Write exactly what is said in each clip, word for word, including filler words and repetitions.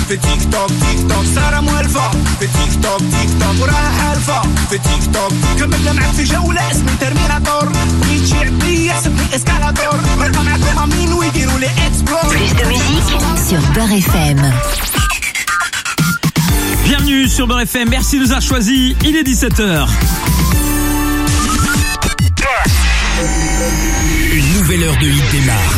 في تيك توك تيك توك سارة موالفة في تيك توك تيك توك وراها حالفة في تيك توك كملنا معك في جولة اسمي ترميناتور بغيت شي عبية حسبني اسكالاتور مرقى معكم امين ويديروا لي اكسبلور. Plus de musique sur Beurre F M. Bienvenue sur Beurre F M, merci de nous avoir choisis, il est dix-sept heures. Une nouvelle heure de hit démarre.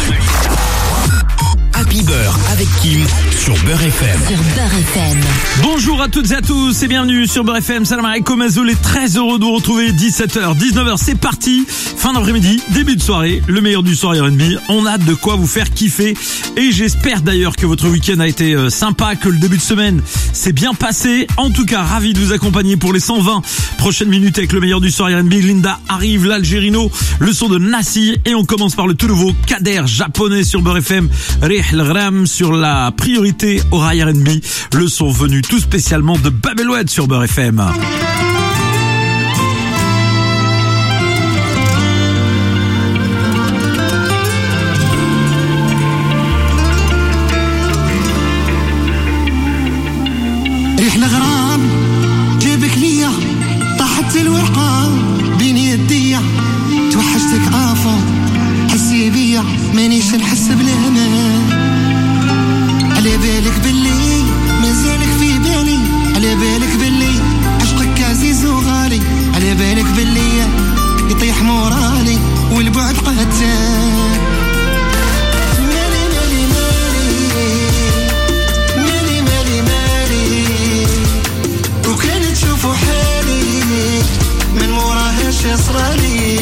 Happy Beurre avec Kim sur Beurre F M. Sur Beurre F M. Bonjour à toutes et à tous et bienvenue sur Beurre F M. Salam alaikum Azoul est très heureux de vous retrouver. Dix-sept heures, dix-neuf heures, c'est parti. Fin d'après-midi, début de soirée, le meilleur du soir R and B. On a de quoi vous faire kiffer et j'espère d'ailleurs que votre week-end a été sympa, que le début de semaine s'est bien passé. En tout cas, ravi de vous accompagner pour les cent vingt prochaines minutes avec le meilleur du soir R and B. Linda arrive, l'Algérino, le son de Nassi et on commence par le tout nouveau Kader japonais sur Beurre F M. Rih Gram sur la priorité au rail R and B, le son venu tout spécialement de Babeloued sur Beurre F M. ريح الغرام جيبك ليا طاحت الورقة بين يديا توحشتك عافا حسي بيا مانيش نحس بالامان على بالك باللي مازالك في بالي على بالك باللي عشقك عزيز وغالي على بالك باللي يطيح مورالي والبعد قتال مالي مالي مالي مالي مالي مالي وكان تشوفوا حالي من موراهاش يصرالي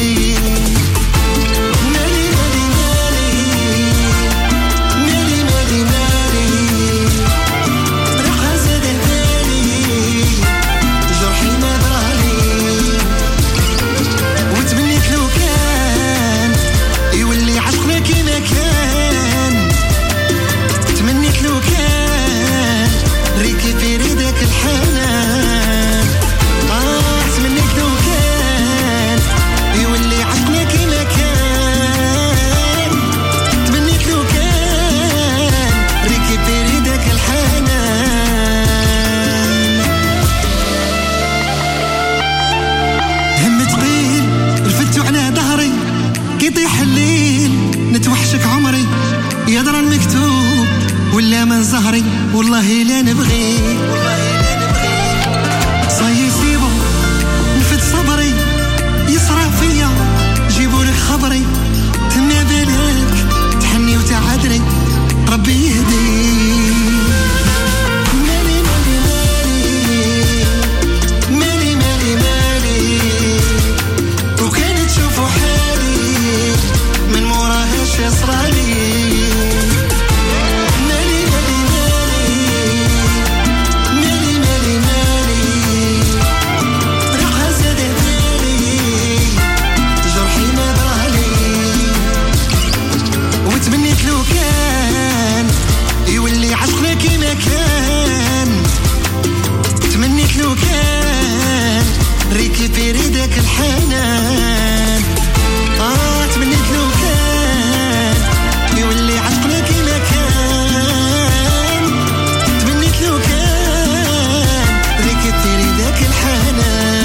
يطيح الليل نتوحشك عمري يدرى المكتوب ولا من زهري والله لا نبغي صاي سيبو نفد صبري يسرع فيا جيبولك خبري تما بالك تحني وتعدري ربي يهدي مالي مالي مالي مالي مالي مالي وكان تشوفوا حالي من موراهاش يصرالي مالي مالي مالي مالي مالي مالي ريحها زاد بالي جرحي ما برالي وتمنيت لو كان يولي عشقنا كيما كان تمنيت لو كان ريكيبيري داك الحنان آه تمنيت لو كان يولي عشقنا كيما كان تمنيت لو كان ريكيبيري داك الحنان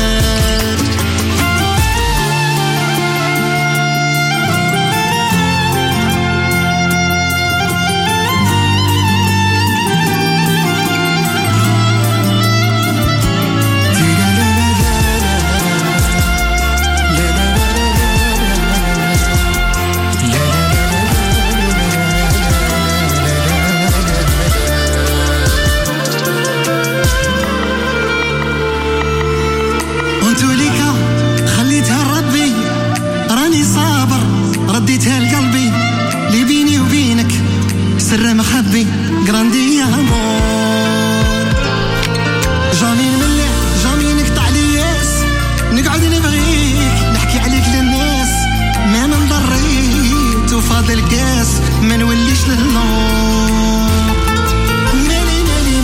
رديتها لقلبي اللي بيني وبينك سر مخبي جراندي يا امور جامي نملح جامي نقطع لياس نقعد نبغيك نحكي عليك للناس ما نضريت وفاضل كاس ما نوليش للنور مالي مالي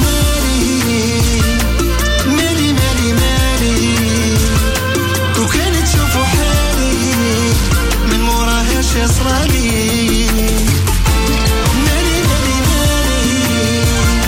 مالي مالي مالي مالي وكان تشوفوا حالي من موراهاش يصرالي مالي مالي مالي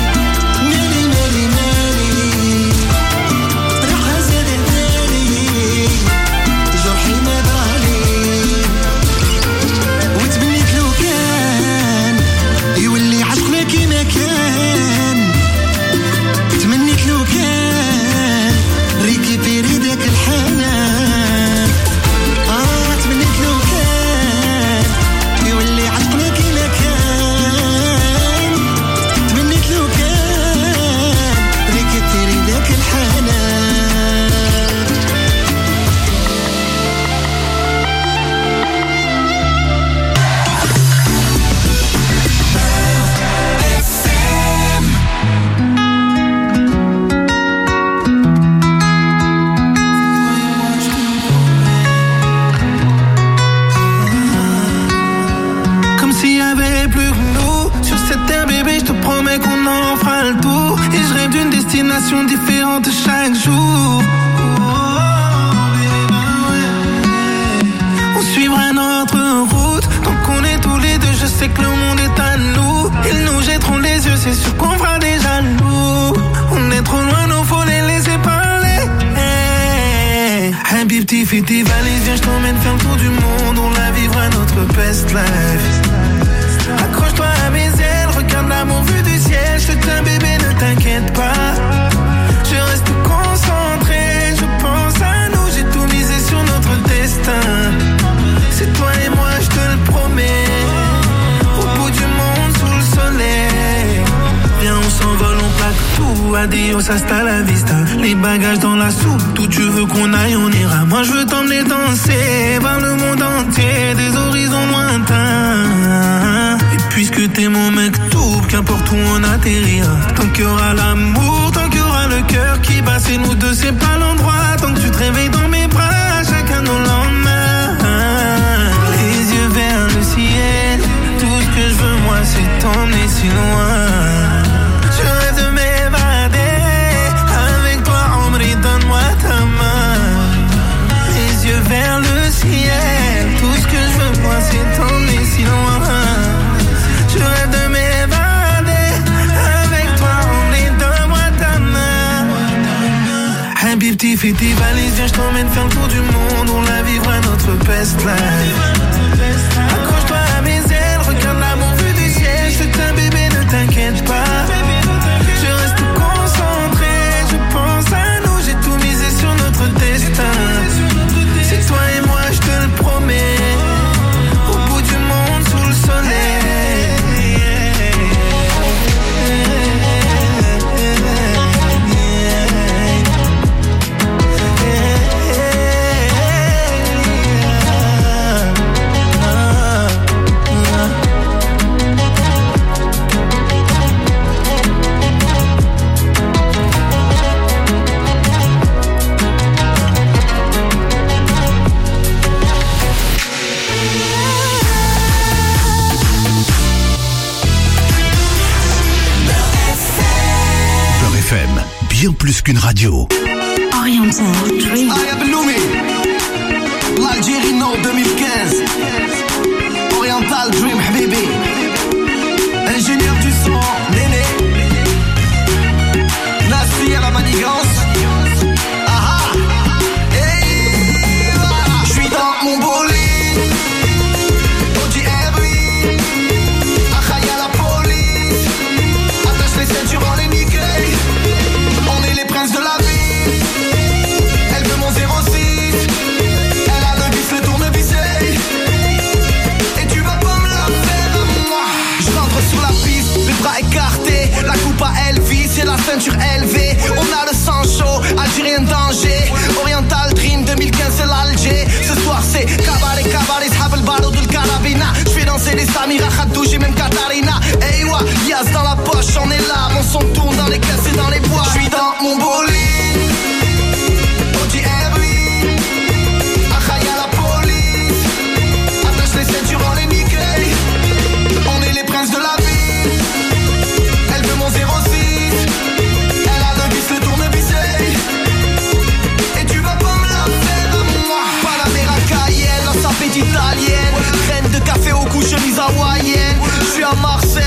promets qu'on en fera le tour. Et je rêve d'une destination différente chaque jour. On suivra notre route. Tant qu'on est tous les deux, je sais que le monde est à nous. Ils nous jetteront les yeux, c'est sûr qu'on fera des jaloux. On est trop loin, nous faut les laisser parler. Habibti, fais tes valises, viens, je t'emmène faire le tour du monde. On la vivra notre best life. Accroche-toi à mes ailes, regarde l'amour vu du ciel. Je te tiens bébé, ne t'inquiète pas. Je reste concentré, je pense à nous. J'ai tout misé sur notre destin. C'est toi et moi, je te le promets. Au bout du monde, sous le soleil. Viens, on s'envole, on plaque tout. Adios, hasta la vista. Les bagages dans la soupe, tout tu veux qu'on aille, on ira. Moi, je veux t'emmener danser vers le monde entier, des horizons lointains. Et puisque t'es mon mec tout, qu'importe où on atterrira. Tant qu'il y aura l'amour, tant qu'il y aura le cœur qui bat, c'est nous deux, c'est pas l'endroit. Tant que tu te réveilles dans mes bras, chacun nos lendemains. Les yeux vers le ciel, tout ce que je veux moi c'est t'emmener si loin. Je rêve de m'évader, avec toi Omri, donne-moi ta main. Les yeux vers le ciel, tout ce que je veux moi c'est t'emmener si loin. Je rêve de m'évader, avec toi Omri, donne-moi ta main. Habibti, fais tes valises, viens je t'emmène faire le tour du monde. On la vivra notre best life. Accroche-toi à mes ailes, regarde l'amour vu du ciel. Je te tiens bébé, ne t'inquiète pas. Je reste concentré, je pense à nous. J'ai tout misé sur notre destin. C'est toi et moi, je te le promets. Au bout du monde, sous le soleil. Bien plus qu'une radio. Oriental Dream. L'Algérie Nord deux mille quinze. Oriental Dream, habibi. Ingénieur du son, Néné. Nassi à la manigance. Aha. Hey, voilà. J'suis dans mon bolide. Audi R huit. Achaï à la police. Attache les ceintures en les niquer. On est les princes de la ville. Elle veut mon zéro six. Elle a le vis, le tournevisé. Et tu vas pas me la faire à moi. Je rentre sur la piste, les bras écartés. La coupe à Elvis et la ceinture élevée. On a le sang chaud, Algérien danger. Oriental Dream deux mille quinze c'est l'Alger. Ce soir c'est cabaret, cabaret, s'hab le ballot de carabina. J'fais danser les Samira, Khadou, j'ai même Katarina. Hey wa, Yas dans la poche, on est là. Mon son tourne dans les caisses et dans les bois. J'suis dans mon bolide. Audi R huit. Achaï à la police. Attache les ceintures, on les niquer. On est les princes de la ville. Elle veut mon zéro six. Elle a le vis, le tournevisé. Et tu vas pas me la faire à moi. Panamera Cayenne, la sapette italienne. Graine de café au cou, chemise hawaïenne. J'suis à Marseille.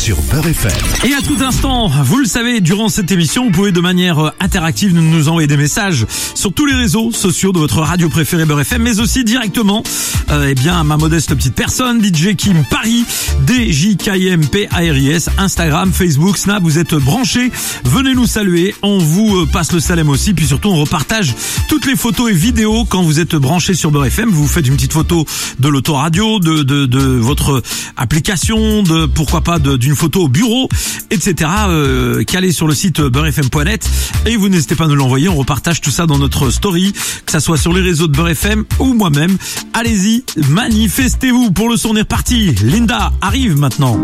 sur Beurre F M. Et à tout instant, vous le savez, durant cette émission, vous pouvez de manière interactive nous envoyer des messages sur tous les réseaux sociaux de votre radio préférée Beurre F M, mais aussi directement, euh, eh bien, à ma modeste petite personne, D J Kim Paris, D J K I M P A R I S, Instagram, Facebook, Snap, vous êtes branchés, venez nous saluer, on vous passe le salam aussi, puis surtout on repartage toutes les photos et vidéos quand vous êtes branchés sur Beurre F M, vous faites une petite photo de l'autoradio, de, de, de votre application, de pourquoi pas de, d'une photo au bureau, et cetera. Euh, calé sur le site beurre f m point net et vous n'hésitez pas à nous l'envoyer, on repartage tout ça dans notre story, que ça soit sur les réseaux de Beurre F M ou moi-même. Allez-y, manifestez-vous pour le son, on est reparti. Linda arrive maintenant.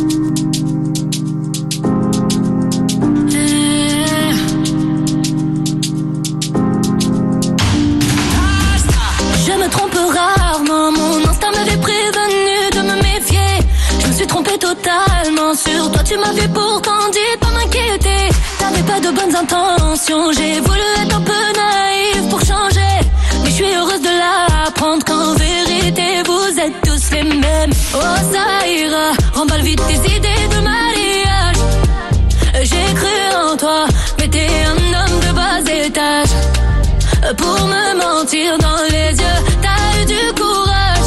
Je me trompe rarement, mon instinct m'avait prévenu de me méfier. Je me suis trompée totalement, sur toi tu m'avais pourtant dit de pas m'inquiéter. T'avais pas de bonnes intentions, j'ai voulu être un peu naïf pour changer. Mais je suis heureuse de l'apprendre qu'en vérité vous êtes tous les mêmes. Oh ça ira, remballe vite tes idées de mariage. J'ai cru en toi, mais t'es un homme de bas étage. Pour me mentir dans les yeux, t'as eu du courage.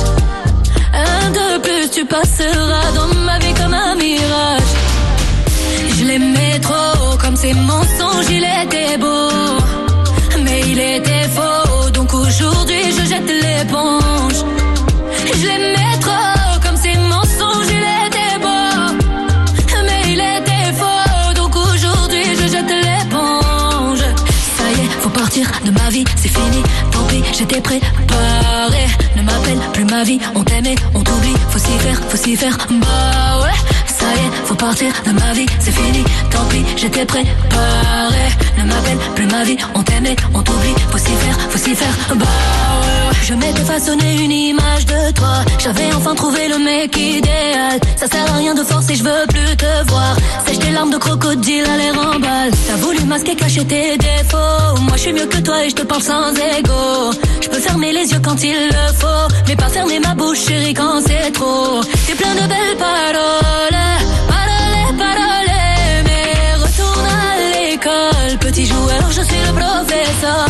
Un de plus, tu passeras dans ma vie comme un mirage. Je l'aimais trop, comme ces mensonges, il était beau. Mais il était faux, donc aujourd'hui je jette l'éponge. Je l'aimais trop, comme ces mensonges, il était beau. Mais il était faux, donc aujourd'hui je jette l'éponge. Ça y est, faut partir de ma vie, c'est fini. Tant pis, j'étais préparé. Ne m'appelle plus ma vie, on t'aimait, on t'oublie. Faut s'y faire, faut s'y faire, bah ouais. Ça y est, faut partir de ma vie, c'est fini. Tant pis, j'étais préparé. Ne m'appelle plus ma vie, on t'aimait, on t'oublie. Faut s'y faire, faut s'y faire, bah ouais. Je m'étais façonné une image de toi. J'avais enfin trouvé le mec idéal. Ça sert à rien de forcer, je veux plus te voir. Sèche tes larmes de crocodile à l'air en balle. T'as voulu masquer, cacher tes défauts. Moi je suis mieux que toi et je te parle sans ego. Je peux fermer les yeux quand il le faut, mais pas fermer ma bouche chérie quand c'est trop. T'es plein de belles paroles, paroles, paroles, mais retourne à l'école. Petit joueur, je suis le professeur.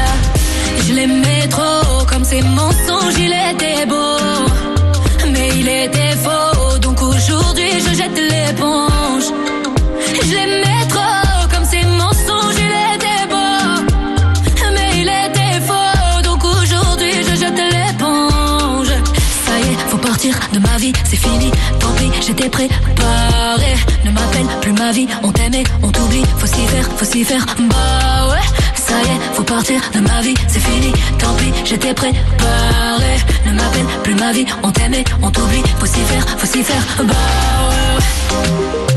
Je l'aimais trop, comme ces mensonges, il était beau. Mais il était faux, donc aujourd'hui je jette l'éponge. Je l'aimais trop, comme ces mensonges, il était beau. Mais il était faux, donc aujourd'hui je jette l'éponge. Ça y est, faut partir de ma vie, c'est fini. Tant pis, j'étais préparé. Ne m'appelle plus ma vie, on t'aimait, on t'oublie. Faut s'y faire, faut s'y faire, bah ouais. Ça y est, faut partir de ma vie, c'est fini. Tant pis, j'étais préparé. Ne m'appelle plus ma vie, on t'aimait, on t'oublie. Faut s'y faire, faut s'y faire, bah ouais.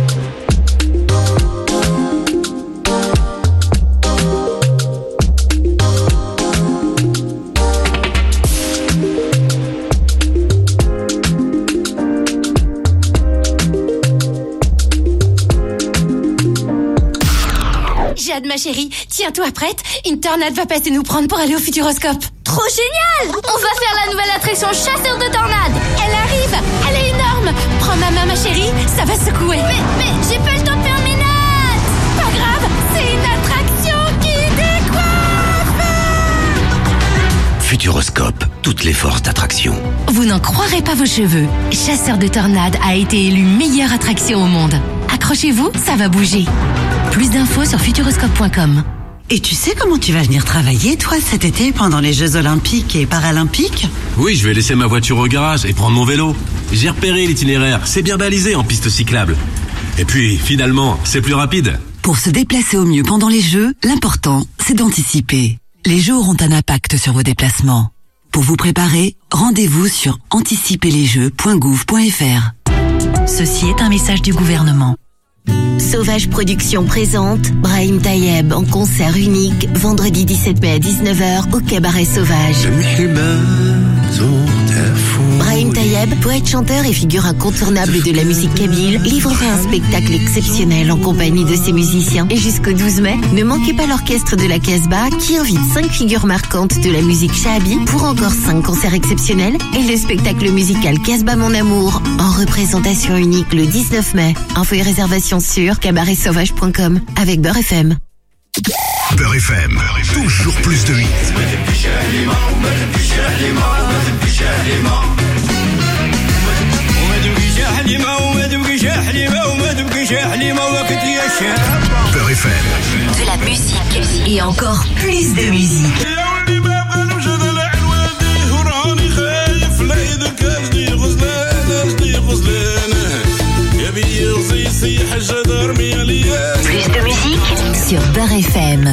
Jade, ma chérie, tiens-toi prête. Une tornade va passer nous prendre pour aller au Futuroscope. Trop génial! On va faire la nouvelle attraction chasseur de tornades. Elle arrive, elle est énorme. Prends ma main, ma chérie, ça va secouer. Mais, mais, j'ai pas le temps de faire mes notes. Pas grave, c'est une attraction qui décoiffe. Futuroscope, toutes les forces d'attraction. Vous n'en croirez pas vos cheveux. Chasseur de tornades a été élu meilleure attraction au monde. Accrochez-vous, ça va bouger. Plus d'infos sur futuroscope point com. Et tu sais comment tu vas venir travailler, toi, cet été, pendant les Jeux Olympiques et Paralympiques? Oui, je vais laisser ma voiture au garage et prendre mon vélo. J'ai repéré l'itinéraire, c'est bien balisé en piste cyclable. Et puis, finalement, c'est plus rapide. Pour se déplacer au mieux pendant les Jeux, l'important, c'est d'anticiper. Les Jeux auront un impact sur vos déplacements. Pour vous préparer, rendez-vous sur anticiper les jeux point gouv point f r. Ceci est un message du gouvernement. Sauvage Productions présente Brahim Tayeb en concert unique vendredi dix-sept mai à dix-neuf heures au Cabaret Sauvage. Brahim Tayeb, poète chanteur et figure incontournable de la musique kabyle, livrera un spectacle exceptionnel en compagnie de ses musiciens. Et jusqu'au douze mai, ne manquez pas l'orchestre de la Casbah qui invite cinq figures marquantes de la musique shahabi pour encore cinq concerts exceptionnels et le spectacle musical Casbah Mon Amour en représentation unique le dix-neuf mai. Infos et réservations sur cabaret sauvage point com avec Beurre F M. Beurre F M, toujours plus de hits. Beurre F M, de la musique et encore plus de musique. Plus de musique sur Beurre F M.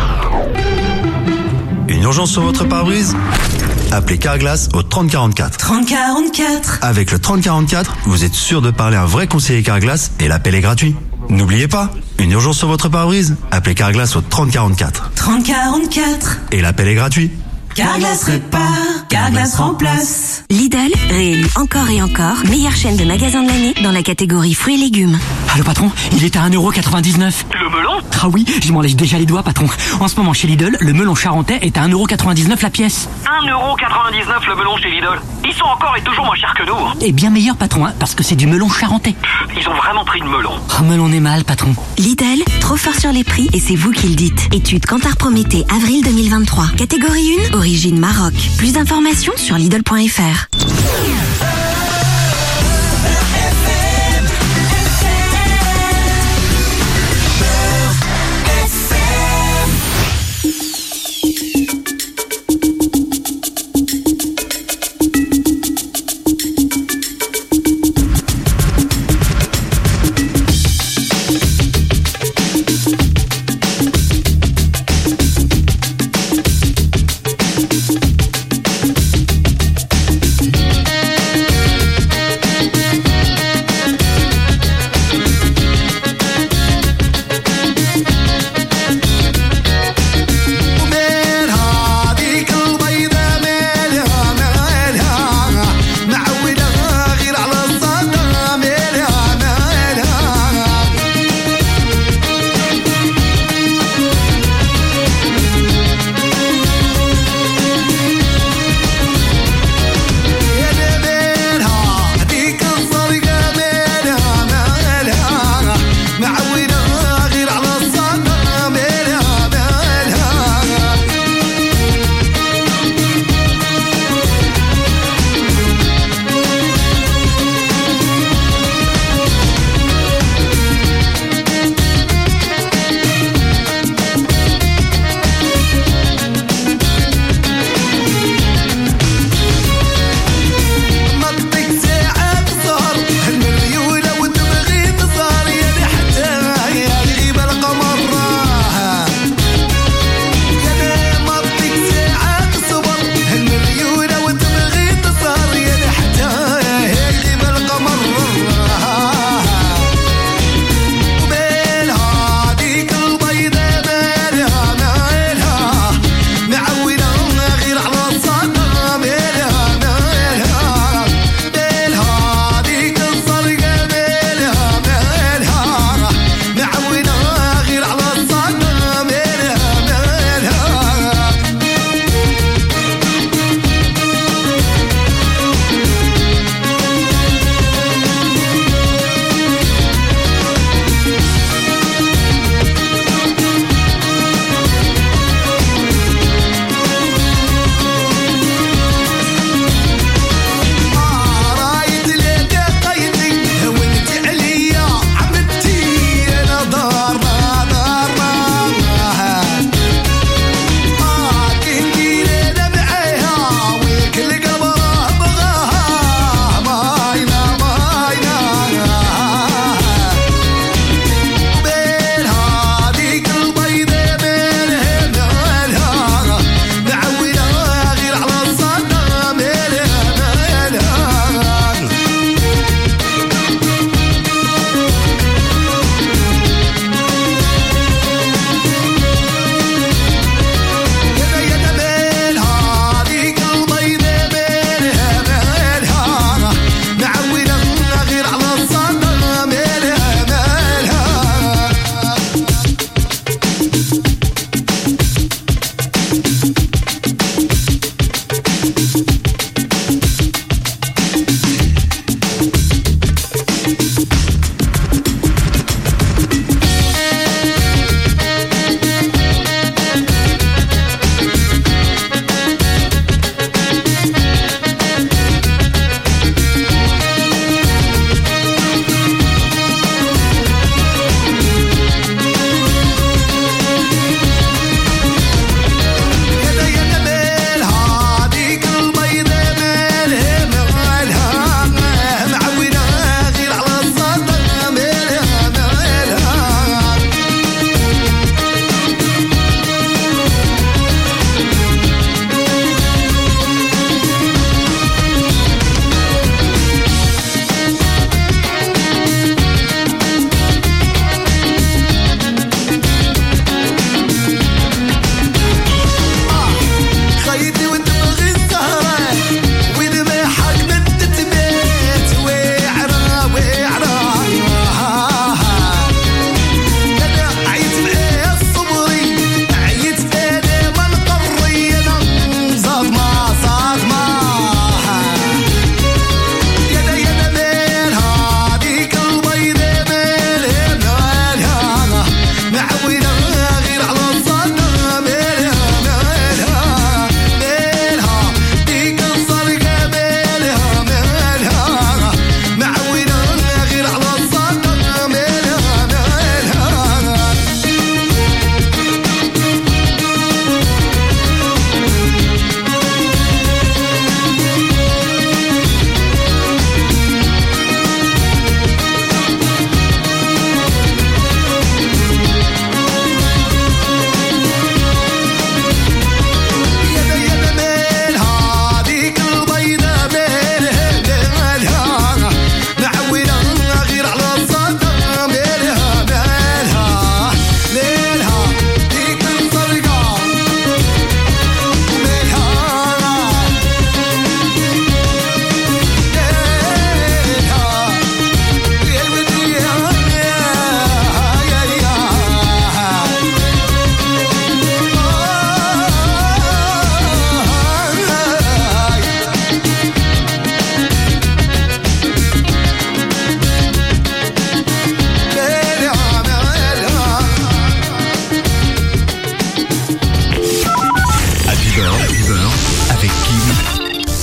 Une urgence sur votre pare-brise ? Appelez Carglass au trente quarante-quatre. trente quarante-quatre. Avec le trente quarante-quatre, vous êtes sûr de parler à un vrai conseiller Carglass et l'appel est gratuit. N'oubliez pas, une urgence sur votre pare-brise ? Appelez Carglass au trente quarante-quatre. trente quarante-quatre. Et l'appel est gratuit. Carglass répare, Carglass remplace. Lidl, réélu encore et encore, meilleure chaîne de magasins de l'année dans la catégorie fruits et légumes. Allô patron, il est à un euro quatre-vingt-dix-neuf. Le melon ? Ah oui, je m'en lèche déjà les doigts patron. En ce moment chez Lidl, le melon charentais est à un euro quatre-vingt-dix-neuf la pièce. un euro quatre-vingt-dix-neuf le melon chez Lidl. Ils sont encore et toujours moins chers que nous. Hein. Et bien meilleur patron, hein, parce que c'est du melon charentais. Ils ont vraiment pris de melon. Oh, melon est mal patron. Lidl, trop fort sur les prix et c'est vous qui le dites. Étude Kantar Prométhée, avril deux mille vingt-trois. Catégorie un, origine Maroc. Plus d'informations sur Lidl point F R.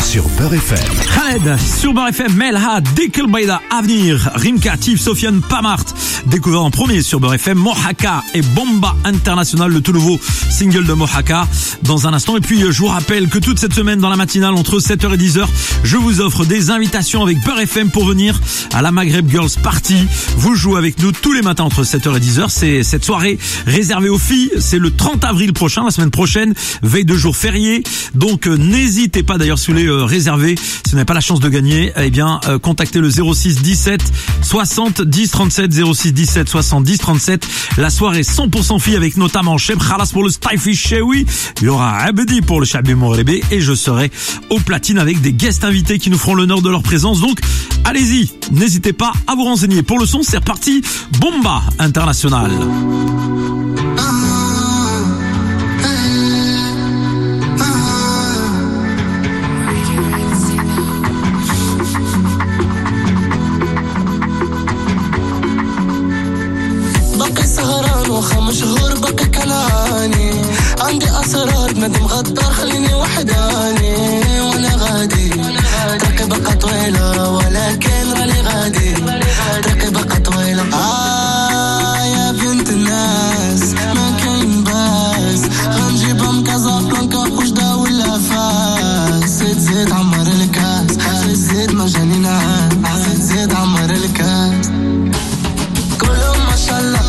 sur Beurre F M. Khaled sur Beurre F M, Melha, Dikl Baïda, Avenir, Rimka, Tif, Sofiane, Pamart. Découvert en premier sur Beurre F M, Mohaka et Bomba International, le tout nouveau single de Mohaka dans un instant. Et puis je vous rappelle que toute cette semaine dans la matinale entre sept heures et dix heures, je vous offre des invitations avec Beurre F M pour venir à la Maghreb Girls Party. Vous jouez avec nous tous les matins entre sept heures et dix heures. C'est cette soirée réservée aux filles. C'est le trente avril prochain, la semaine prochaine, veille de jour férié. Donc euh, n'hésitez pas d'ailleurs si vous voulez euh, réserver, si vous n'avez pas la chance de gagner, eh bien euh, contactez le zéro six dix-sept soixante dix trente-sept, zéro six dix-sept soixante dix trente-sept. La soirée cent pour cent filles avec notamment Cheb Khalas pour le Stayfish Chewi. Il y aura Abdi pour le Chabi Mourébé et je serai au platine avec des guests invités qui nous feront l'honneur de leur présence. Donc allez-y, n'hésitez pas à vous renseigner. Pour le son, c'est reparti. Bomba International. مشهور بك كلاني عندي أسرار ندم غدار خليني وحداني وأنا غادي تركبك طويلة ولكن راني غادي تركبك طويلة آه يا بنت الناس ما كاين باس غنجيبهم كازابلانكا وجدة ولا فاس زيد زيد عمر الكاس زيد زيد مجاني نعاس زيد زيد عمر الكاس كلهم ما شاء الله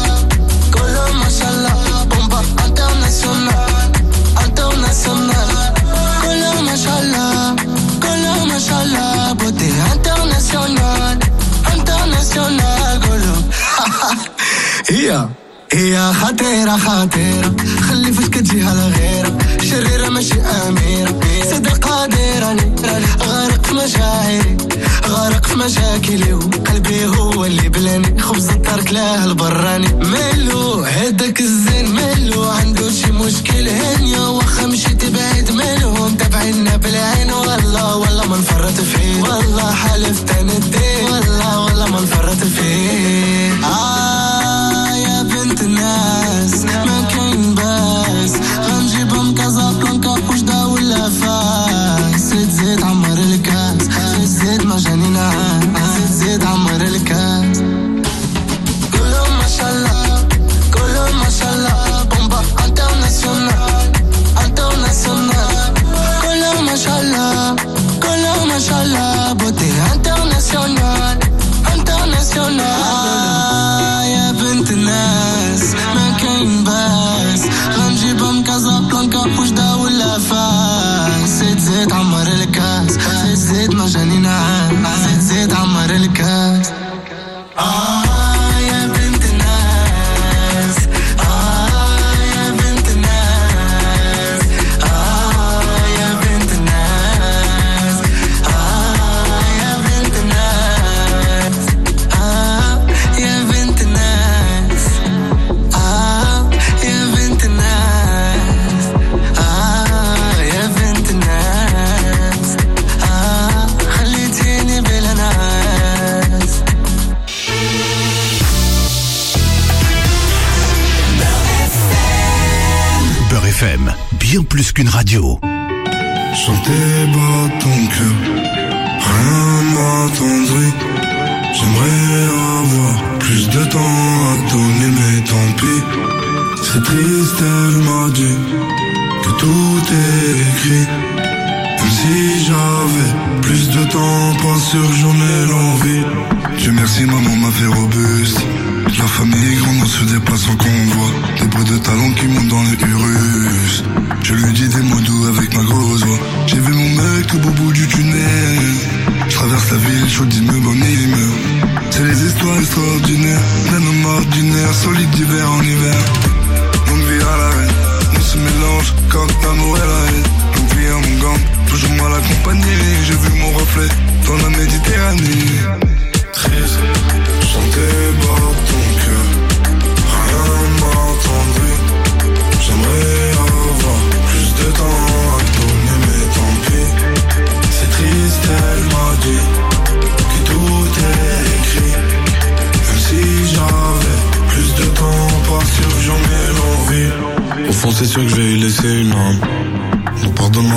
Bomba international, international. Color mashallah, color mashallah. Beauté international, international. Color. هي هي خطيرة خطيرة. خلي فيك تجيها لغيرة. شريرة ماشي أميرة. صدق قادراني. غارق في مشاعري. غارق في مشاكلي وقلبي هو اللي بلاني خبز الترك له البراني ملو هداك الزين ملو عنده شي مشكل هنيا واخا مشيت بعيد منهم تابعينا بالعين والله والله ما نفرط فيه والله حلفت نديه والله والله ما نفرط فيه آه يا بنت الناس ما كاين باس غنجيبهم كازابلانكا وجدة ولا فاس زيد زيد عمر الكاس زيد زيد مجاني نعاس زيد زيد عمر الكاس كلهم ما شاء الله كلهم ما شاء الله بومبا انترناسيونال انترناسيونال كلهم ما شاء الله كلهم ما شاء الله بوتي انترناسيونال انترناسيونال يا بنت الناس ما كاين باس غنجيبهم كازابلانكا وجدة ولا فاس زيد زيد عمر الكاس زيد زيد مجاني نعاس زيد زيد عمر الكاس آه يا بنت الناس آه يا بنت الناس آه يا بنت الناس آه يا بنت الناس آه يا بنت الناس آه يا بنت الناس آه يا بنت الناس آه خليتيني بلا ناس Beurre F M, bien plus qu'une radio. Chanter bas ton cœur, rien m'attendrit. J'aimerais avoir plus de temps à donner, mais tant pis. C'est triste, elle m'a dit que tout est écrit. Même si j'avais plus de temps, pas sûr que j'en ai l'envie. Dieu merci, maman m'a fait robuste. La famille grande, on se déplace en convoi. Des bruits de talons qui montent dans les Urus. Je lui dis des mots doux avec ma grosse voix. J'ai vu mon mec tout beau bout du tunnel. Je traverse la ville, chaud d'immeuble en immeuble. C'est les histoires extraordinaires d'un homme ordinaire, solide d'hiver en hiver. Longue vie à la reine, on se mélange quand l'amour et la haine. Longue vie à mon gang, toujours mal accompagné. J'ai vu mon reflet dans la Méditerranée. Triste, chanter bas ton cœur, rien m'attendrit. J'aimerais avoir plus de temps à donner, mais tant pis. C'est triste, elle m'a dit que tout est écrit. Même si j'avais plus de temps, pas sûr que j'en ai l'envie. Au fond c'est sûr que je vais y laisser une âme. Donc pardonne-moi le manque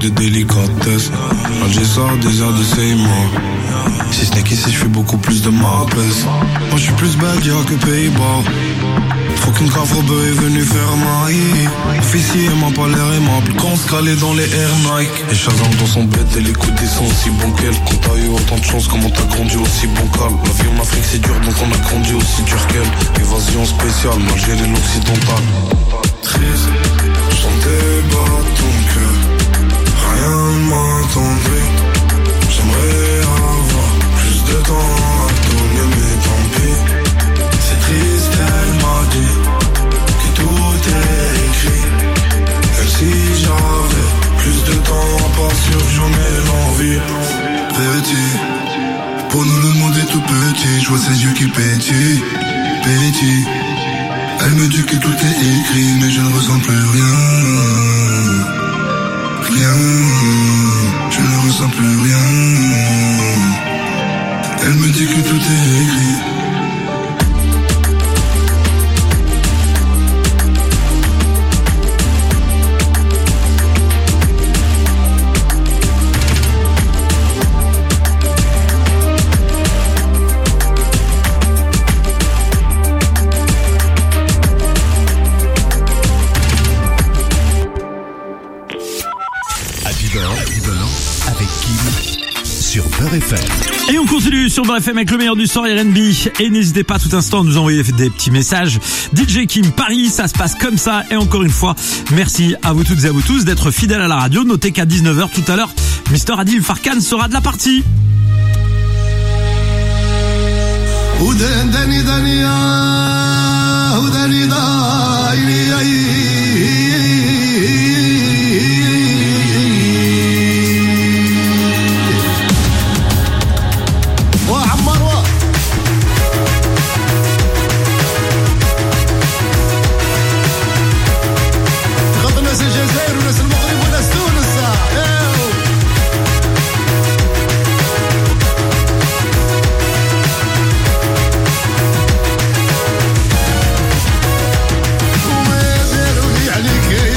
de délicatesse. Là j'ai ça, désert de ses mains. Si ce n'est qu'ici je fais beaucoup plus de ma pèse. Moi je suis plus Belgique que Pays-Bas. Faut qu'une cafrobe est venue faire maille. Officier m'a pas l'air aimable quand on se calait dans les Air Nike. Et Shazam dans son bête et les coups des sont aussi bons qu'elle. Quand t'as eu autant de chance, comment t'as grandi aussi bon calme. La vie en Afrique c'est dur donc on a grandi aussi dur qu'elle. Évasion spéciale malgré l'occidentale. Triste, j'sentais battre ton cœur. Rien ne m'attendait. J'aimerais avoir plus de temps à donner mais tant pis. C'est triste, elle m'a dit que tout est écrit. Même si j'avais plus de temps à pas sûr j'en ai l'envie. Petit, pour nous le monde est tout petit. Je vois ses yeux qui pétillent. Petit, elle me dit que tout est écrit mais je ne ressens plus rien. Rien, je ne ressens plus rien. Elle me dit que tout est écrit. Avec Kim sur Beurre F M. Et on continue sur Beurre F M avec le meilleur du soir R and B. Et n'hésitez pas tout instant à nous envoyer des petits messages. D J Kim Paris, ça se passe comme ça. Et encore une fois, merci à vous toutes et à vous tous d'être fidèles à la radio. Notez qu'à dix-neuf heures tout à l'heure, Mister Adil Farkan sera de la partie. عليك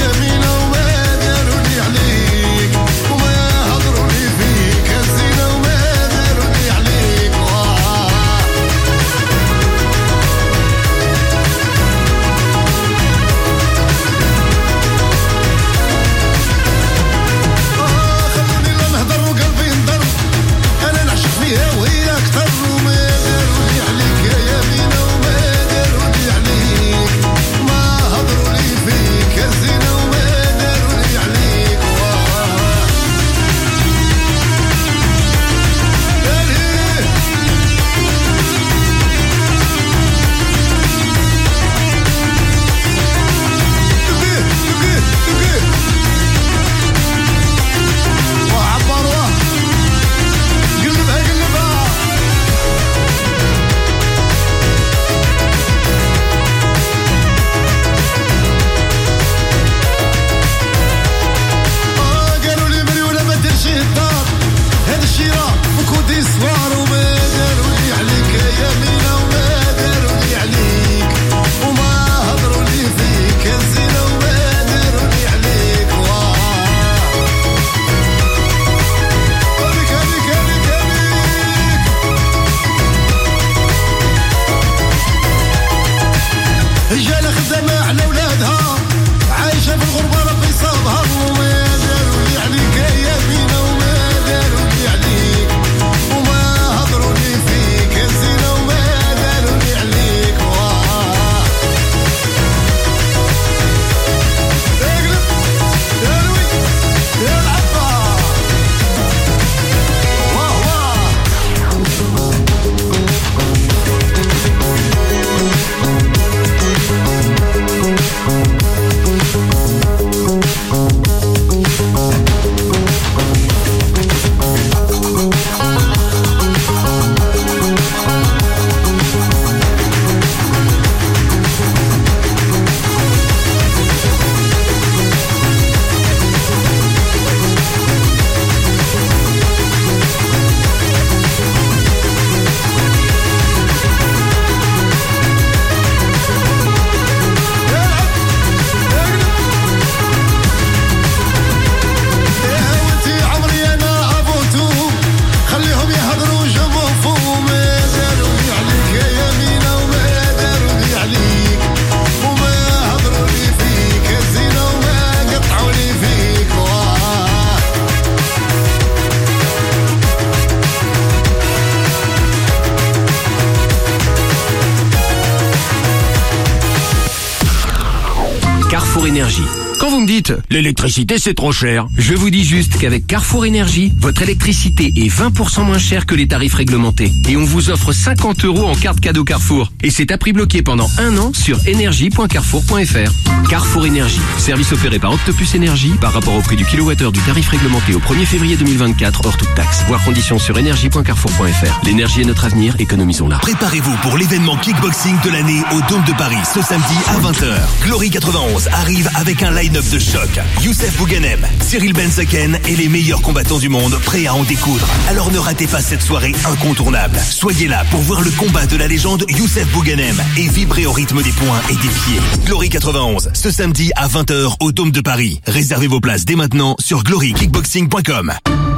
Énergie. Quand vous me dites « l'électricité c'est trop cher », je vous dis juste qu'avec Carrefour Énergie, votre électricité est vingt pour cent moins chère que les tarifs réglementés. Et on vous offre cinquante euros en carte cadeau Carrefour. Et c'est à prix bloqué pendant un an sur énergie point carrefour point f r. Carrefour Énergie, service offert par Octopus Énergie par rapport au prix du kilowattheure du tarif réglementé au premier février deux mille vingt-quatre hors toute taxe. Voir conditions sur énergie point carrefour point f r. L'énergie est notre avenir, économisons-la. Préparez-vous pour l'événement kickboxing de l'année au Dôme de Paris ce samedi à vingt heures. Glory quatre-vingt-onze arrive avec un line-up de choc. Youssef Bouganem, Cyril Benzaken et les meilleurs combattants du monde prêts à en découdre. Alors ne ratez pas cette soirée incontournable. Soyez là pour voir le combat de la légende Youssef Bouganem et vibrer au rythme des poings et des pieds. Glory quatre-vingt-onze, ce samedi à vingt heures au Dôme de Paris. Réservez vos places dès maintenant sur glory kickboxing point com.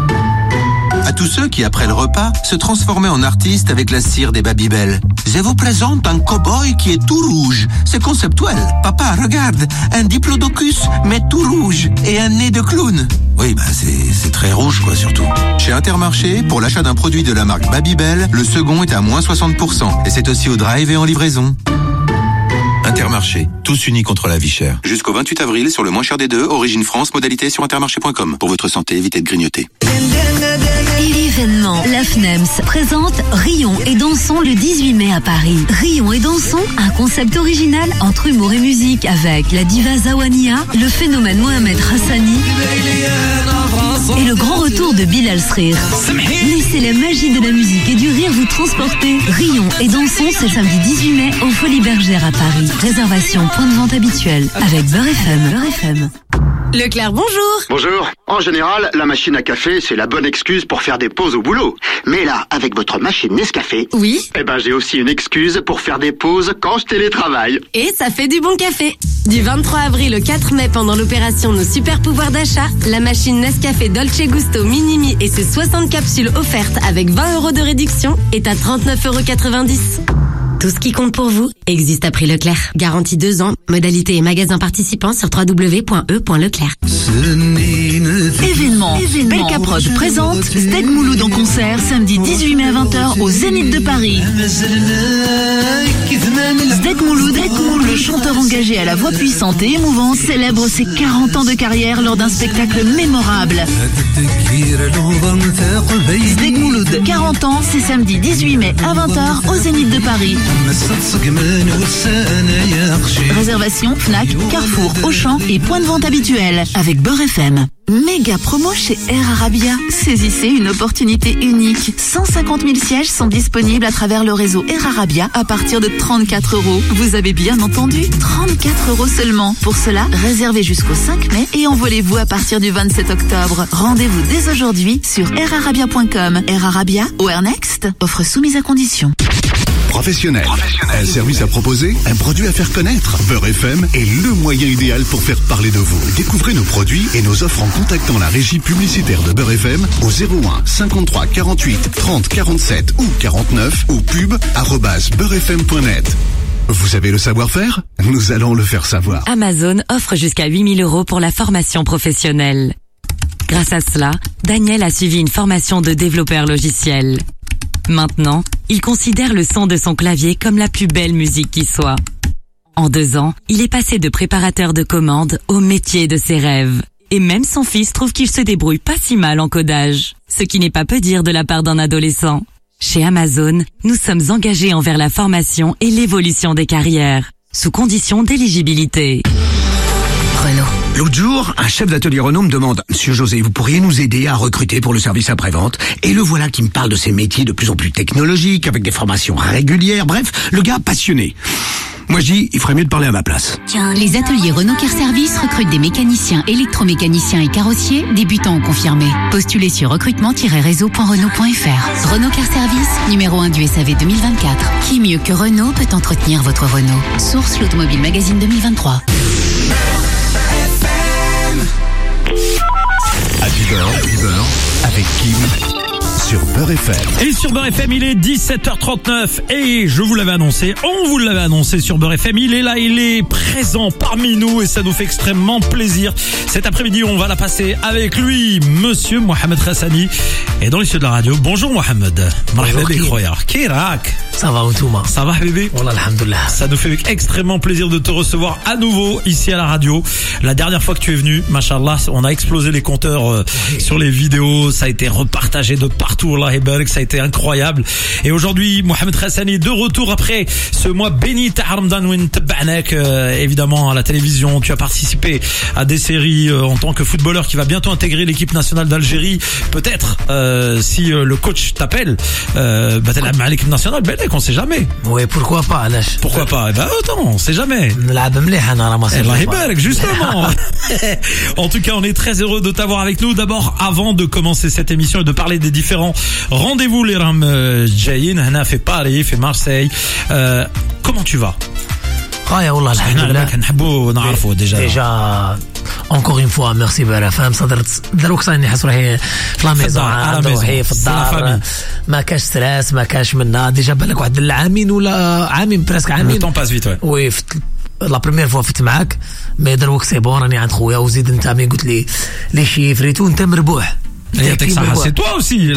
À tous ceux qui, après le repas, se transformaient en artistes avec la cire des Babybel. Je vous présente un cow-boy qui est tout rouge. C'est conceptuel. Papa, regarde, un diplodocus, mais tout rouge, et un nez de clown. Oui, bah c'est, c'est très rouge, quoi, surtout. Chez Intermarché, pour l'achat d'un produit de la marque Babybel, le second est à moins soixante pour cent. Et c'est aussi au drive et en livraison. Intermarché, tous unis contre la vie chère. Jusqu'au vingt-huit avril, sur le moins cher des deux, Origine France, modalité sur intermarché point com. Pour votre santé, évitez de grignoter. L'événement, la F N E M S présente Rions et dansons le dix-huit mai à Paris. Rions et dansons, un concept original entre humour et musique avec la diva Zawania, le phénomène Mohamed Hassani et le grand retour de Bilal Srir. Laissez la magie de la musique et du rire vous transporter. Rions et dansons, c'est samedi dix-huit mai au Folies Bergères à Paris. Réservation point de vente habituel avec Beurre F M. Beurre F M. Leclerc, bonjour. Bonjour. En général, la machine à café, c'est la bonne excuse pour faire des pauses au boulot. Mais là, avec votre machine Nescafé... Oui. Eh ben, j'ai aussi une excuse pour faire des pauses quand je télétravaille. Et ça fait du bon café. Du vingt-trois avril au quatre mai, pendant l'opération Nos Super Pouvoirs d'achat, la machine Nescafé Dolce Gusto Minimi et ses soixante capsules offertes avec vingt euros de réduction est à trente-neuf euros quatre-vingt-dix. Tout ce qui compte pour vous existe à prix Leclerc. Garantie deux ans. Modalité et magasins participants sur w w w point e point leclerc. Événement. Événement. Belcaprod présente Steak Mouloud en concert samedi dix-huit mai à vingt heures au Zénith de Paris. Steak Mouloud, le chanteur engagé à la voix puissante et émouvante, célèbre ses quarante ans de carrière lors d'un spectacle mémorable. Steak Mouloud, quarante ans, c'est samedi dix-huit mai à vingt heures au Zénith de Paris. Réservation Fnac, Carrefour, Auchan et point de vente habituel avec Beurre F M. Méga promo chez Air Arabia. Saisissez une opportunité unique. cent cinquante mille sièges sont disponibles à travers le réseau Air Arabia à partir de trente-quatre euros. Vous avez bien entendu, trente-quatre euros seulement. Pour cela, réservez jusqu'au cinq mai et envolez-vous à partir du vingt-sept octobre. Rendez-vous dès aujourd'hui sur air arabia point com. Air Arabia ou Air Next, offre soumise à condition. Professionnel. Un service à proposer, un produit à faire connaître. Beurre F M est le moyen idéal pour faire parler de vous. Découvrez nos produits et nos offres en contactant la régie publicitaire de Beurre F M au zéro un cinquante-trois quarante-huit trente quarante-sept ou quarante-neuf ou pub arobase beurre f m point net. Vous avez le savoir-faire ? Nous allons le faire savoir. Amazon offre jusqu'à huit mille euros pour la formation professionnelle. Grâce à cela, Daniel a suivi une formation de développeur logiciel. Maintenant, il considère le son de son clavier comme la plus belle musique qui soit. En deux ans, il est passé de préparateur de commandes au métier de ses rêves. Et même son fils trouve qu'il se débrouille pas si mal en codage. Ce qui n'est pas peu dire de la part d'un adolescent. Chez Amazon, nous sommes engagés envers la formation et l'évolution des carrières, sous condition d'éligibilité. Renault. L'autre jour, un chef d'atelier Renault me demande « Monsieur José, vous pourriez nous aider à recruter pour le service après-vente ?» Et le voilà qui me parle de ces métiers de plus en plus technologiques, avec des formations régulières, bref, le gars passionné. Moi je dis, il ferait mieux de parler à ma place. Les ateliers Renault Car Service recrutent des mécaniciens, électromécaniciens et carrossiers, débutants ou confirmés. Postulez sur recrutement tiret réseau point renault point f r. Renault Car Service, numéro un du S A V deux mille vingt-quatre. Qui mieux que Renault peut entretenir votre Renault? Source l'Automobile Magazine deux mille vingt-trois. À dix heures, avec Kim sur Beurre F M. Et sur Beurre F M, il est dix-sept heures trente-neuf et je vous l'avais annoncé, on vous l'avait annoncé sur Beurre F M, il est là, il est présent parmi nous et ça nous fait extrêmement plaisir. Cet après-midi, on va la passer avec lui, Monsieur Mohamed Hassani. Et dans les studios de la radio, bonjour Mohamed. Bonjour Kirak. Ça va, Outouma? Ça va, bébé? Wallah, alhamdoulilah. Ça nous fait extrêmement plaisir de te recevoir à nouveau ici à la radio. La dernière fois que tu es venu, machallah, on a explosé les compteurs euh, oui. sur les vidéos, ça a été repartagé de partout, Allah et barak, ça a été incroyable. Et aujourd'hui, Mohamed Hassani de retour après ce mois béni ta Ramadan win tabanak, euh, évidemment à la télévision. Tu as participé à des séries euh, en tant que footballeur qui va bientôt intégrer l'équipe nationale d'Algérie. Peut-être euh, si euh, le coach t'appelle, euh, bah t'es là à l'équipe nationale, ben on sait jamais. Oui, pourquoi pas, Alash. Pourquoi pas? Eh ben attends, on sait jamais. Allah justement. En tout cas, on est très heureux de t'avoir avec nous. D'abord, avant de commencer cette émission et de parler des différents rendez-vous, les Ram Jayin, Hana fait Paris, fait Marseille. Euh, comment tu vas? Ah, wallah, alhamdoulilah. Déjà, encore une fois, merci Beurre F M. صدرت دروك صايني حس روحي في لا ميزون عند روحي في الدار ما كاش ستريس ما كاش منا ديجا بالك واحد العامين ولا عامين بريسك عامين. Le temps passe vite, ouais. وي لا بريمير فوا فت معاك مي دروك سي بون راني عند خويا وزيد انت مي قلت لي لي شيفريتو انت مربوح. C'est toi aussi,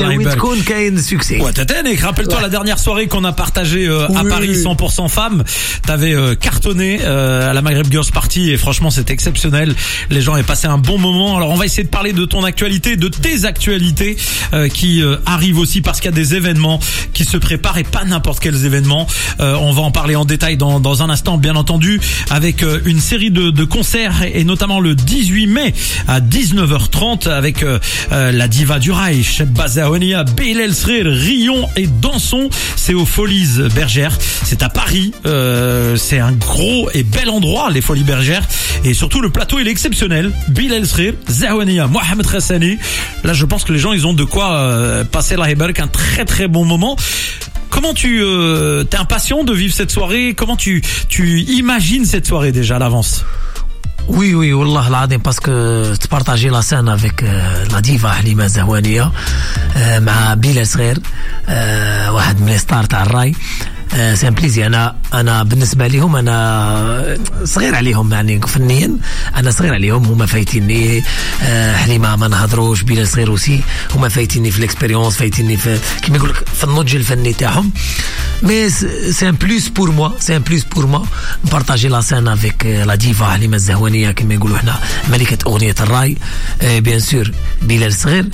ouais. Rappelle-toi la dernière soirée qu'on a partagée euh, à oui. Paris cent pour cent femmes. T'avais euh, cartonné euh, à la Maghreb Girls Party et franchement c'était exceptionnel. Les gens avaient passé un bon moment. Alors on va essayer de parler de ton actualité, de tes actualités euh, qui euh, arrivent aussi parce qu'il y a des événements qui se préparent et pas n'importe quels événements. Euh, on va en parler en détail dans, dans un instant, bien entendu, avec euh, une série de, de concerts et notamment le dix-huit mai à dix-neuf heures trente avec euh, euh, la La diva du rail, Chebba Zaouania, Bilal Srir, Rion et Danson. C'est aux Folies Bergères. C'est à Paris. Euh, c'est un gros et bel endroit, les Folies Bergères. Et surtout, le plateau, il est exceptionnel. Bilal Srir, Zaouania, Mohamed Hassani. Là, je pense que les gens, ils ont de quoi euh, passer la Héberk un très très bon moment. Comment tu euh, t'es impatient de vivre cette soirée? Comment tu tu imagines cette soirée déjà à l'avance? Oui, oui, والله العظيم باسكو تبارطاجي لا سان افيك لا ديفا حليمة زهوانية مع بيلال صغير واحد من لي ستار تاع الراي. سي ان بليزي. انا انا بالنسبه لهم انا صغير عليهم يعني فنيا انا صغير عليهم هما فايتيني حليمه ما نهضروش بلا صغير وسي هما فايتيني في الاكسبيريونس فايتيني في كيما يقول لك في النضج الفني تاعهم. مي سي ان بلوس بور موا سي ان بلوس بور موا نبارطاجي لا سين افيك لا ديفا حليمه الزهوانيه كيما يقولوا حنا ملكه اغنيه الراي بيان سور بلال صغير.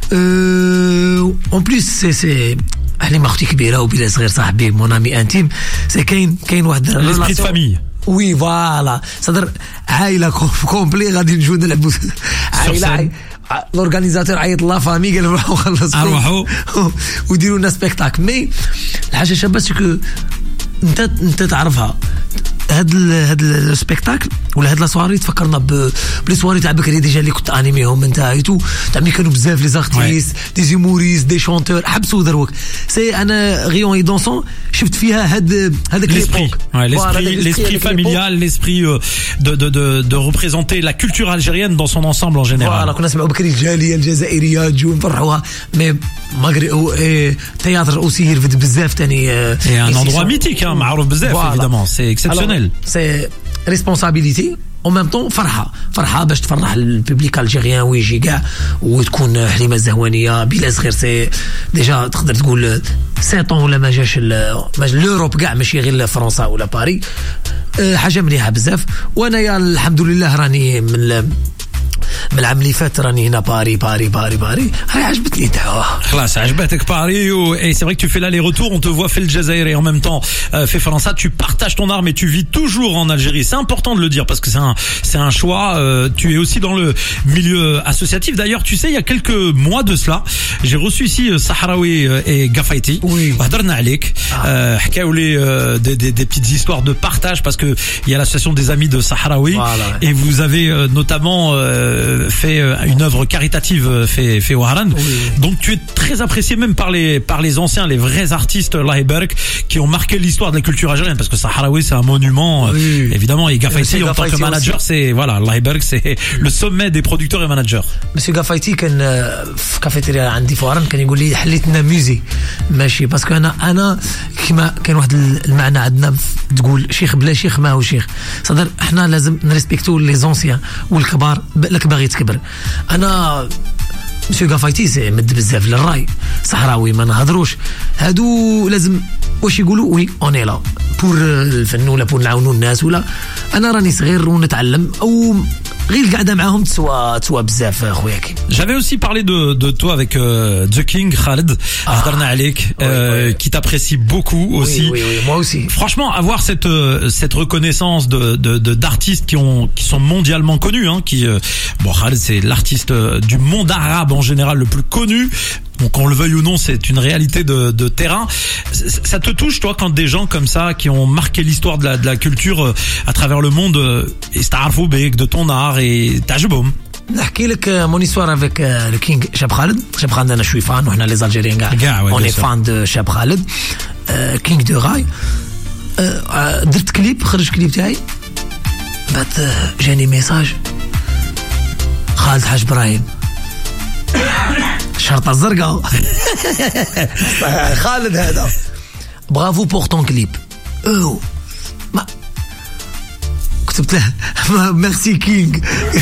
اون بليس سي سي حليمه اختي كبيره وبلال صغير صاحبي مون امي انتيم. سي كاين كاين واحد ليسبري دو فامي. وي فوالا صدر عائله كومبلي غادي نجيو نلعبوا عائله. لورغانيزاتور عيط لا فامي قال روحوا خلصوا روحوا وديروا لنا سبيكتاكل. مي الحاجه شابه سكو انت انت تعرفها هاد ال هاد السبيكتاكل ولا هاد لا سواري تفكرنا بلي سواري تاع بكري ديجا اللي كنت انيميهم انت ايتو تاع مي كانوا بزاف لي زارتيست دي زيموريست دي شونتور حبسوا دروك. سي انا غيون اي دونسون شفت فيها هاد هذاك l'esprit l'esprit l'esprit familial, l'esprit de de de de représenter la culture algérienne dans son ensemble en général. voilà كنا نسمعوا بكري الجاليه الجزائريه تجوا نفرحوها مي ماغري او تياتر اوسي يرفد بزاف ثاني. c'est un endroit mythique hein معروف بزاف évidemment, c'est exceptionnel. سي ريسبونسابيلتي او ميم طون فرحه فرحه باش تفرح البوبليك الجيريان ويجي كاع وتكون حليمه الزهوانيه بلا صغير. سي ديجا تقدر تقول سيطون ولا ما جاش لوروب كاع ماشي غير فرنسا ولا باري. حاجه مليحه بزاف. وانا يا الحمد لله راني من من العام اللي فات راني هنا باري باري باري باري هاي عجبتني الدعوه. خلاص عجبتك باري و... et c'est vrai que tu fais l'aller-retour, on te voit fait le Jazair et en même temps euh, fait Faransa, tu partages ton arme et tu vis toujours en Algérie. C'est important de le dire parce que c'est un c'est un choix. Euh, tu es aussi dans le milieu associatif. D'ailleurs, tu sais, il y a quelques mois de cela, j'ai reçu ici euh, Sahraoui euh, et Gafaiti. Oui. Hadarna alik. حكاوا لي des des des petites histoires de partage parce que il y a l'association des amis de Sahraoui. Voilà. Et vous avez euh, notamment euh, euh, fait une œuvre caritative fait fait Waharan. Oui. Donc tu es très apprécié même par les par les anciens, les vrais artistes Lahiberg qui ont marqué l'histoire de la culture algérienne, parce que Sahraoui c'est un monument oui. évidemment, et Gafaïti en tant que manager aussi. C'est voilà, Lahiberg c'est le sommet des producteurs et managers. Monsieur Gafaïti كان في كافيتيريا عندي في وهران كان يقول لي حليت لنا ميوزي ماشي باسكو انا انا كيما كان واحد المعنى عندنا تقول شيخ بلا شيخ ما هو شيخ صدر احنا لازم نريسبكتو لي زونسيان والكبار لك باغي تكبر. انا مسيو غافايتي مد بزاف للراي صحراوي ما نهضروش هادو لازم واش يقولوا وي اوني لا بور الفن ولا بور نعاونوا الناس ولا انا راني صغير ونتعلم او غير القعده معاهم تسوى تسوى بزاف خويا كي. J'avais aussi parlé de de toi avec euh, The King Khaled Ahdarna Alek qui t'apprécie beaucoup aussi. Oui, oui, oui, moi aussi. Franchement, avoir cette cette reconnaissance de de de d'artistes qui ont qui sont mondialement connus hein, qui euh, bon Khaled c'est l'artiste du monde arabe en général le plus connu. Donc qu'on le veuille ou non, c'est une réalité de, de terrain. Ça te touche, toi, quand des gens comme ça, qui ont marqué l'histoire de la, de la culture à travers le monde, يستعرفوا بك de ton art et تعجبهم؟ نحكي لك مون histoire avec le King شاب خالد. شاب خالد أنا شوي فان وإحنا les Algériens كاع on est fan de شاب خالد. King de Rai. درت كليب خرج كليب تاعي بعد جاني ميساج خالد حاج برايم شرطة الزرقاء خالد هذا برافو بور طون كليب او ما كتبت له ميرسي كينغ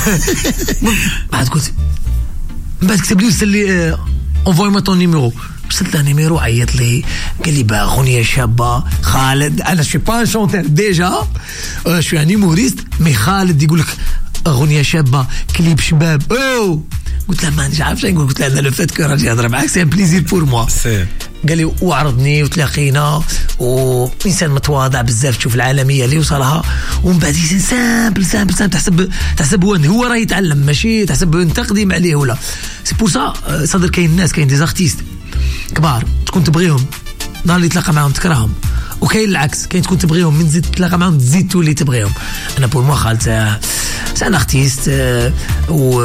بعد قلت بعد كتب لي ارسل لي انفوي ما طون نيميرو رسلت له نيميرو عيط لي قال لي با اغنيه شابه خالد انا شوي با شونتور ديجا شوي اني موريست مي خالد يقول لك اغنيه شابه كليب شباب او قلت له ما نعرفش نقول قلت له انا لو فات كو راجي نهضر معاك سي ان بليزير بور موا قال لي وعرضني وتلاقينا وانسان متواضع بزاف تشوف العالميه اللي وصلها ومن بعد انسان سامبل سامبل سامبل تحسب تحسب هو راه يتعلم ماشي تحسب تقديم عليه ولا سي بور سا صدر كاين الناس كاين دي زارتيست كبار تكون تبغيهم نهار اللي تلاقى معاهم تكرههم وكاين العكس كاين تكون تبغيهم من تزيد تلاقى معاهم تزيد تولي تبغيهم. انا بور موا خالد سي ان ارتيست و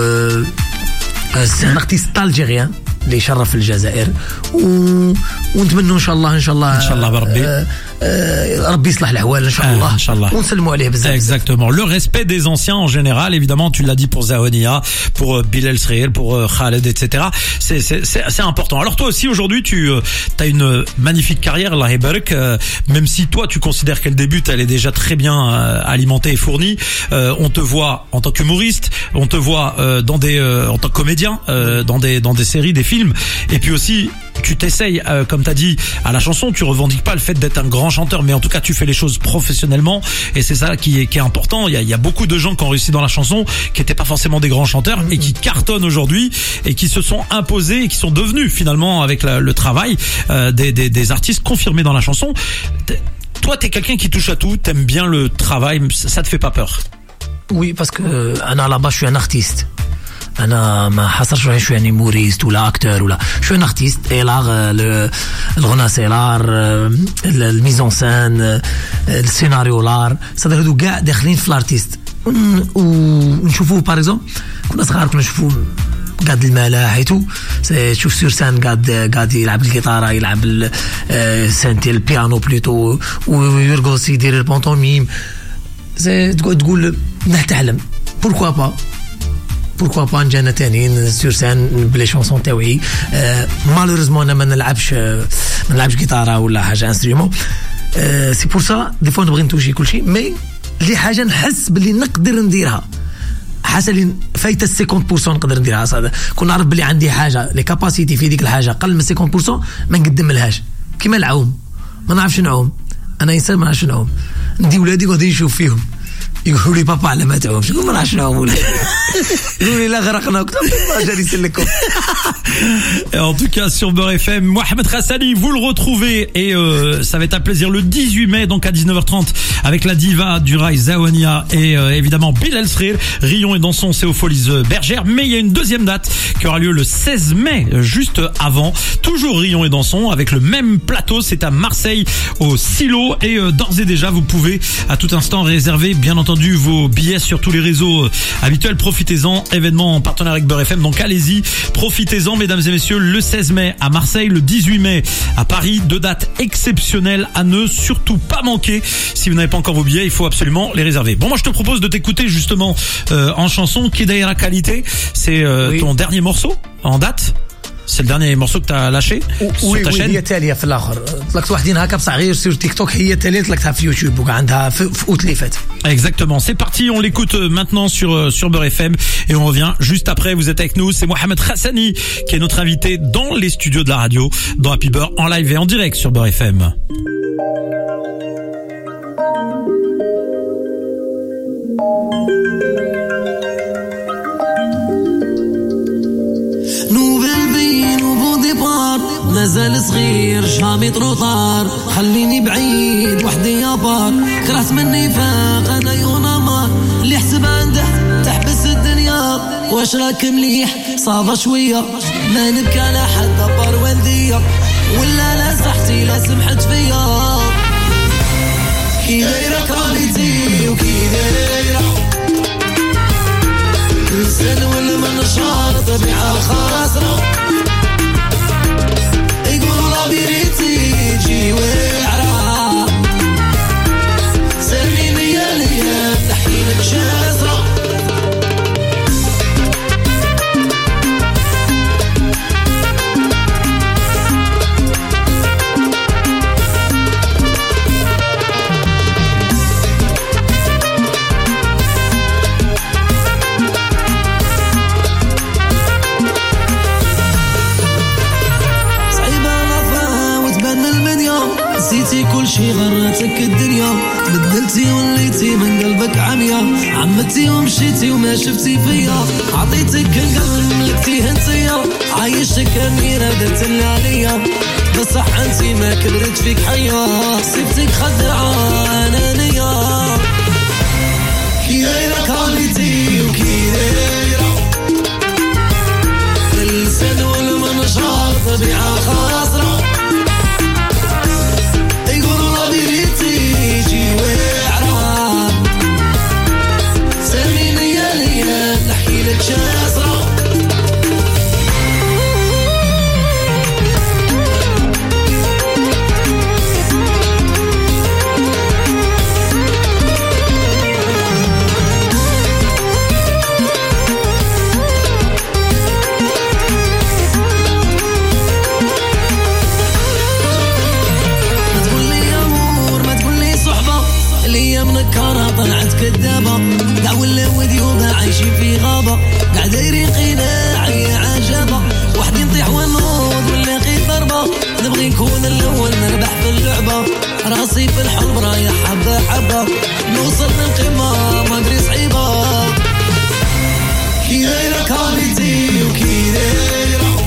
سي ان ارتيست الجيريان اللي يشرف الجزائر و... ونتمنوا ان شاء الله ان شاء الله ان شاء الله بربي آه آه ربي يصلح الاحوال ان شاء الله ان شاء الله ونسلموا عليه بزاف. Exactement, le respect des anciens en général, évidemment tu l'as dit pour Zawania, pour euh, Bilal Sreel, pour euh, Khaled, et cetera. C'est c'est c'est c'est important. Alors toi aussi aujourd'hui tu euh, as une magnifique carrière Allah Ibarak, euh, même si toi tu considères qu'elle débute, elle est déjà très bien euh, alimentée et fournie. Euh, on te voit en tant qu'humoriste, on te voit euh, dans des euh, en tant que comédien euh, dans des dans des séries, des films, et puis aussi tu t'essayes, euh, comme t'as dit, à la chanson. Tu revendiques pas le fait d'être un grand chanteur, mais en tout cas tu fais les choses professionnellement, et c'est ça qui est, qui est important. Il y a, il y a beaucoup de gens qui ont réussi dans la chanson, qui étaient pas forcément des grands chanteurs, et qui cartonnent aujourd'hui, et qui se sont imposés, et qui sont devenus finalement, avec la, le travail, euh, des, des, des artistes confirmés dans la chanson. Toi, t'es quelqu'un qui touche à tout, t'aimes bien le travail, ça te fait pas peur? Oui, parce que أنا là-bas je suis un artiste. انا ما حصرش روحي شويه موريست ولا اكتور ولا شويه ارتيست ايلاغ الغناء سيلار الميزون سان السيناريو لار صدق هادو كاع داخلين في الارتيست ونشوفوه باغ اكزومبل كنا صغار كنا نشوفوه قاعد الملاح حيتو تشوف سور سان قاعد قاعد يلعب الجيتار يلعب السنتي البيانو بلوتو ويرقص يدير البونطوميم تقعد تقول نتعلم بوركوا با pourquoi pas نجانا تانيين سور سان بلي شونسون تاوعي مالوريزمون انا ما نلعبش ما نلعبش جيتارا ولا حاجه انسترومون سي بور سا دي فوا نبغي نتوجي كل شيء مي اللي حاجه نحس باللي نقدر نديرها حاسه اللي فايته خمسين بالمية نقدر نديرها صاد كون نعرف باللي عندي حاجه لي كاباسيتي في ديك الحاجه قل من خمسين بالمية ما نقدم لهاش كيما العوم ما نعرفش نعوم انا انسان ما نعرفش نعوم ندي ولادي غادي نشوف فيهم يقولوا لي بابا على ما تعومش نقول ما نعرفش نعوم ولا يقولوا لي لا غرقنا قلت لهم جالي نسلكم. En tout cas sur Beurre F M, Mohamed Hassani, vous le retrouvez et euh, ça va être un plaisir le dix-huit mai donc à dix-neuf heures trente avec la diva du rail Zawania et euh, évidemment Bilal Sreel. Rion et Danson, c'est aux Folies Bergères, mais il y a une deuxième date qui aura lieu le seize mai juste avant, toujours Rion et Danson avec le même plateau, c'est à Marseille au Silo et euh, d'ores et déjà vous pouvez à tout instant réserver bien entendu entendu vos billets sur tous les réseaux habituels. Profitez-en, événement en partenariat avec Beurre F M. Donc allez-y, profitez-en mesdames et messieurs. Le seize mai à Marseille, le dix-huit mai à Paris. Deux dates exceptionnelles à ne surtout pas manquer. Si vous n'avez pas encore vos billets, il faut absolument les réserver. Bon, moi je te propose de t'écouter justement euh, en chanson Kidaira Qualité. C'est euh, oui. ton dernier morceau en date. C'est le dernier morceau que t'as lâché sur ta chaîne. هي تالية في الآخر طلقت واحدين هكا بصغير sur TikTok هي تالية طلقتها في يوتيوب وعندها في août اللي فات. Exactement, c'est parti, on l'écoute maintenant sur sur Beurre F M et on revient juste après. Vous êtes avec nous, c'est Mohamed Hassani qui est notre invité dans les studios de la radio dans Happy Beurre en live et en direct sur Beurre F M. مازال صغير جامي تروطار خليني بعيد وحدي يا بار كرهت مني فاق انا يونامار اللي حسب عنده تحبس الدنيا واش راك مليح صافا شويه ما نبكي على حد بار والديه ولا لا صحتي لا سمحت فيا كي دايره كرامتي وكي دايره الانسان ولا من نشاط طبيعه خاسره بيريتي جي وعرا سلميني يا ليا نحيلك شازرة نسيتي كل شي غرتك الدنيا بدلتي وليتي من قلبك عميا عمتي ومشيتي وما شفتي فيا عطيتك القلب ملكتيه انتيا عايشتك اميرة درت اللي عليا بصح انتي ما كبرت فيك حيا سبتك خدعة انانية كي دايرة كاليتي وكي دايرة اللسان والمنشار طبيعة خاسرة شازرة ما تقول لي امور ما تقول لي صحبة اللي منكرة طلعت كدابة دعوا ولا وديوبها عايشين في غابة قاعد دايرين قناع يا عجبة وحدي نطيح ونوض ونلاقي ضربة نبغي نكون الأول نربح في اللعبة راسي في الحلم رايح حبة حبة نوصل للقمة ما أدري صعيبة كي دايرة كاليتي وكي دايرة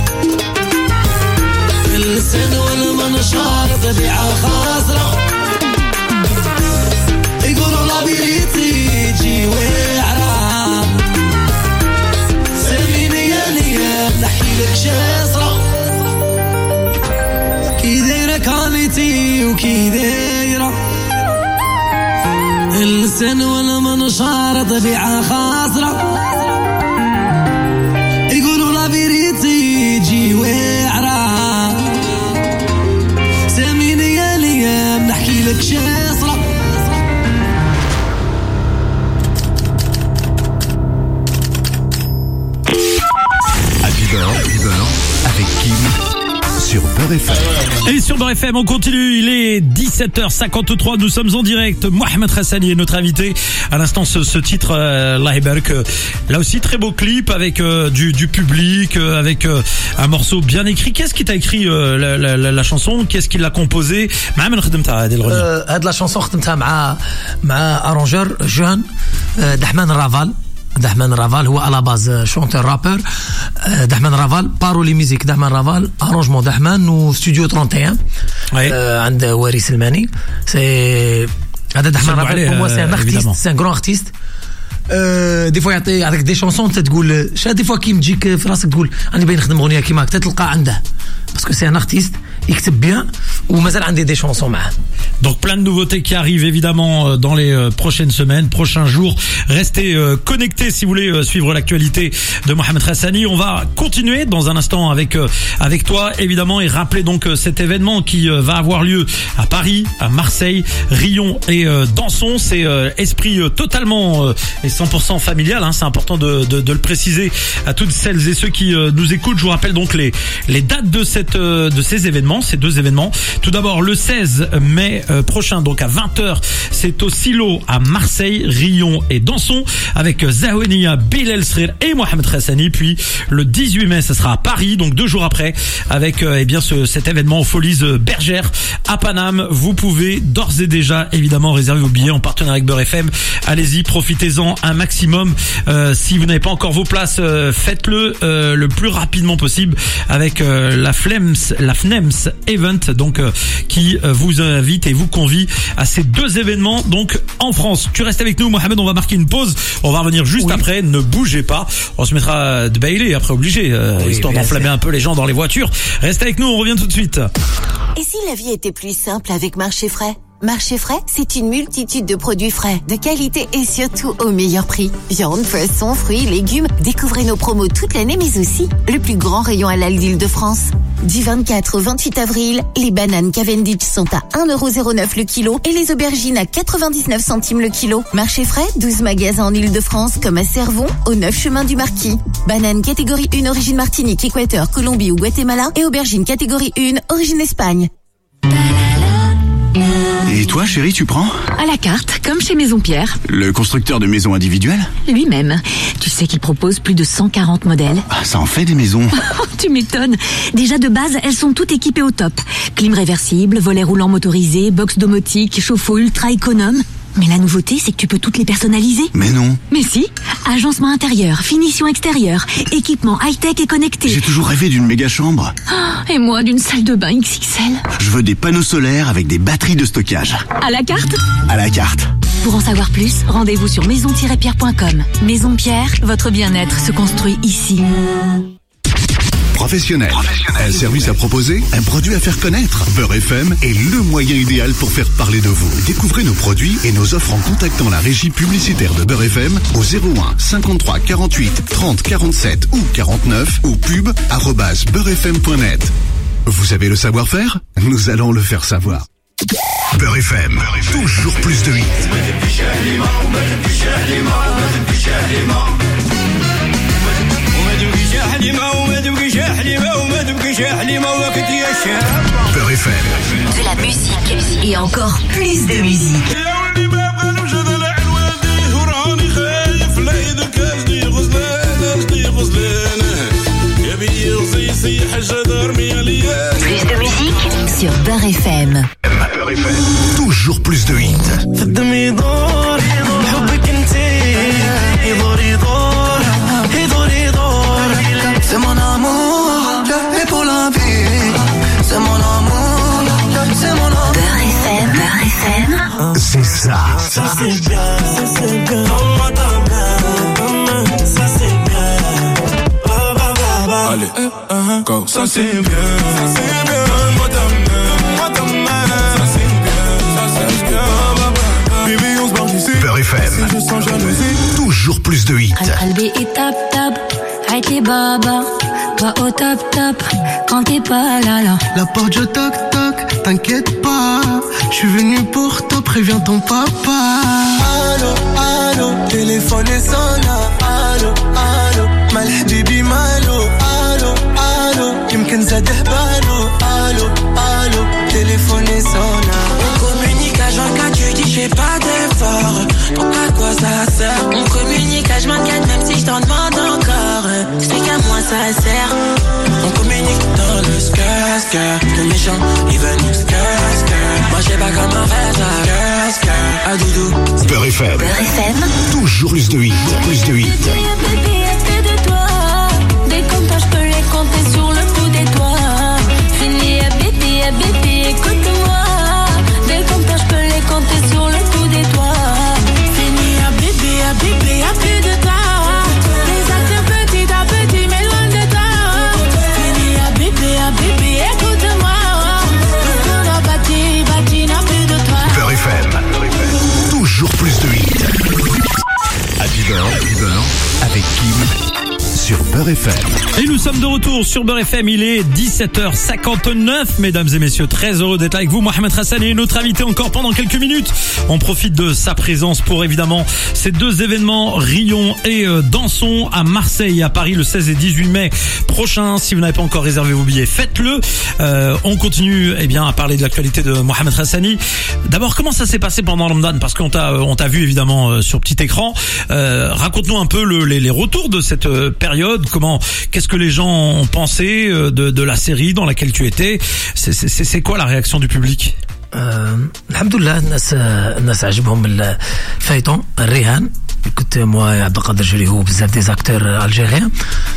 اللسان والمنشار طبيعة خاسرة يقولوا لا بيريتي جي وعرا سلميني يا ليا نحيلك شازرة كي دايرة كاليتي وكي دايرة اللسان والمنشار طبيعة خاسرة يقولوا لا بيريتي جي وعرا سلميني يا ليا نحكيلك شازرة avec Kim sur Beurre F M. Et sur Beurre F M, on continue. Il est dix-sept heures cinquante-trois. Nous sommes en direct. Mohamed Hassani est notre invité. À l'instant, ce, ce titre, euh, Allah Ibarak, euh, là aussi très beau clip avec euh, du, du public, euh, avec euh, un morceau bien écrit. Qu'est-ce qui t'a écrit euh, la, la, la, la chanson? Qu'est-ce qui l'a composée? هاد لا شانسون خدمتها مع مع ارونجور جون دحمان رافال. دحمان رافال هو على باز شونتور رابر. دحمان رافال بارولي ميوزيك دحمان رافال ارونجمون دحمان وستوديو واحد وثلاثين آه عند واري سلماني. سي هذا دحمان رافال بور موا سي ان ارتيست سي ان غران ارتيست. أه دي فوا يعطي يعطيك دي شونسون تقول شا دي فوا كي مجيك في راسك تقول راني باغي نخدم اغنيه كيما هكا تلقى عنده باسكو سي ان ارتيست يكتب بيان ومازال عندي دي شونسون معاه. Donc plein de nouveautés qui arrivent évidemment dans les prochaines semaines, prochains jours. Restez connectés si vous voulez suivre l'actualité de Mohamed Hassani. On va continuer dans un instant avec avec toi évidemment et rappeler donc cet événement qui va avoir lieu à Paris, à Marseille, Rion et Danson. C'est esprit totalement et cent pour cent familial, hein. C'est important de, de, de le préciser à toutes celles et ceux qui nous écoutent. Je vous rappelle donc les les dates de cette de ces événements, ces deux événements. Tout d'abord le seize mai prochain, donc à vingt heures, c'est au Silo à Marseille, Rion et Danson avec Zaouania, Bilal Srir et Mohamed Hassani. Puis le dix-huit mai, ça sera à Paris, donc deux jours après, avec euh, eh bien ce, cet événement aux Folies Bergères à Paname. Vous pouvez d'ores et déjà évidemment réserver vos billets en partenariat avec Beurre F M. Allez-y, profitez-en un maximum. Euh, si vous n'avez pas encore vos places, euh, faites-le euh, le plus rapidement possible avec euh, la Flems, la Fnems Event, donc euh, qui euh, vous invite et vous convie à ces deux événements donc en France. Tu restes avec nous, Mohamed, on va marquer une pause. On va revenir juste oui. après. Ne bougez pas. On se mettra de Bailey après obligé, euh, oui, histoire d'enflammer un peu les gens dans les voitures. Reste avec nous, on revient tout de suite. Et si la vie était plus simple avec Marché Frais ? Marché Frais, c'est une multitude de produits frais, de qualité et surtout au meilleur prix. Viande, poissons, fruits, légumes. Découvrez nos promos toute l'année, mais aussi le plus grand rayon halal d'Île-de-France. Du vingt-quatre au vingt-huit avril, les bananes Cavendish sont à un euro zéro neuf le kilo et les aubergines à quatre-vingt-dix-neuf centimes le kilo. Marché Frais, douze magasins en Île-de-France comme à Cervon, au neuf chemin du Marquis. Bananes catégorie un, origine Martinique, Équateur, Colombie ou Guatemala et aubergines catégorie un, origine Espagne. Et toi, chérie, tu prends ? À la carte, comme chez Maison Pierre. Le constructeur de maisons individuelles ? Lui-même. Tu sais qu'il propose plus de cent quarante modèles. Ah, ça en fait des maisons. Tu m'étonnes. Déjà de base, elles sont toutes équipées au top. Clim réversible, volet roulant motorisé, box domotique, chauffe-eau ultra économe. Mais la nouveauté, c'est que tu peux toutes les personnaliser. Mais non. Mais si. Agencement intérieur, finition extérieure, équipement high-tech et connecté. J'ai toujours rêvé d'une méga chambre. Oh, et moi, d'une salle de bain X X L. Je veux des panneaux solaires avec des batteries de stockage. À la carte ? À la carte. Pour en savoir plus, rendez-vous sur maison tiret pierre point com. Maison Pierre, votre bien-être se construit ici. Professionnel. Un service à proposer, un produit à faire connaître. Beurre F M est le moyen idéal pour faire parler de vous. Découvrez nos produits et nos offres en contactant la régie publicitaire de Beurre F M au zéro un cinquante-trois quarante-huit trente quarante-sept ou quarante-neuf ou pub arobase beurre f m point net. Vous avez le savoir-faire ? Nous allons le faire savoir. Beurre F M, toujours plus de hits. Beurre F M. De la musique et encore plus de musique. Plus de musique sur Beurre F M. Beurre F M. Toujours plus de hits. C'est mon amour, et pour la vie. C'est mon amour, c'est mon amour. Beurre F M, Beurre F M. C'est ça. Ça c'est bien, ça c'est bien. Maman ta bien, ça c'est bien. Bah bah bah bah. Allez, uh-huh. Go. Ça c'est bien, ça c'est bien. Maman ta bien, maman ta bien. Ça c'est bien, ça c'est bien. Bah bah bah. Baby on se barre d'ici. Beurre F M. Je sens jalousie. Toujours plus de hits. Qalbi est tap tap. Aïe baba, pas au top top quand t'es pas là là. La porte je toc toc, t'inquiète pas. Je suis venu pour toi, préviens ton papa. Allô, allô, téléphone est sonne. Allô, allô, mal bibi malo. Allô, allô, يمكن زاده بالو. Allô, allô, téléphone est sonne. On communique à Jean K, tu dis j'ai pas d'effort. Donc à quoi ça sert? On communique à je m'inquiète même si je t'en demande encore. C'est qu'à moi ça sert. On communique dans le skr, le méchant il veut nous skr. Moi j'ai pas comme un rêve, skr, à doudou. Beurre F M. Beurre F M. Toujours plus de hits, plus de hits. De toi, des comptes je peux les compter sur le bout des doigts. Fini à bébé, à bébé, écoute-moi. Des comptes je peux les compter sur le bout des doigts. Fini à bébé, à bébé, à plus de toi. Les actes petit à petit, mais loin de toi. Fini à bébé, à bébé, écoute-moi. Tout ce qu'on a bâti, bâti n'a plus de toi. Beurre F M. Et nous sommes de retour sur Beurre F M, il est dix-sept heures cinquante-neuf, mesdames et messieurs, très heureux d'être avec vous. Mohamed Hassani est notre invité encore pendant quelques minutes. On profite de sa présence pour évidemment ces deux événements, Rions et euh, Dansons à Marseille et à Paris le seize et dix-huit mai prochain. Si vous n'avez pas encore réservé vos billets, faites-le. Euh, on continue eh bien à parler de l'actualité de Mohamed Hassani. D'abord, comment ça s'est passé pendant Ramadan? Parce qu'on t'a on t'a vu évidemment euh, sur petit écran. Euh, raconte-nous un peu le, les, les retours de cette euh, période. Comment, qu'est-ce que les gens ont pensé euh, de, de la série dans laquelle tu étais? C'est, c'est, c'est quoi la réaction du public? الحمد لله الناس الناس عجبهم الفايتون الرهان كنت موا عبد القادر جولي هو بزاف دي زاكتور الجيريان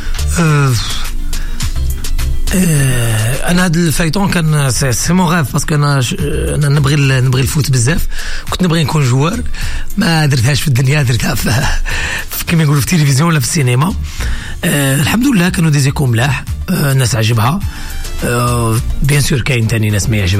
انا هذا الفايتون كان سي مون غاف باسكو انا انا نبغي نبغي الفوت بزاف كنت نبغي نكون جوار ما درتهاش في الدنيا درتها في كما يقولوا في التلفزيون ولا في السينما الحمد لله كانوا دي زيكو ملاح الناس عجبها بيان سور كاين تاني ناس ما يعجبها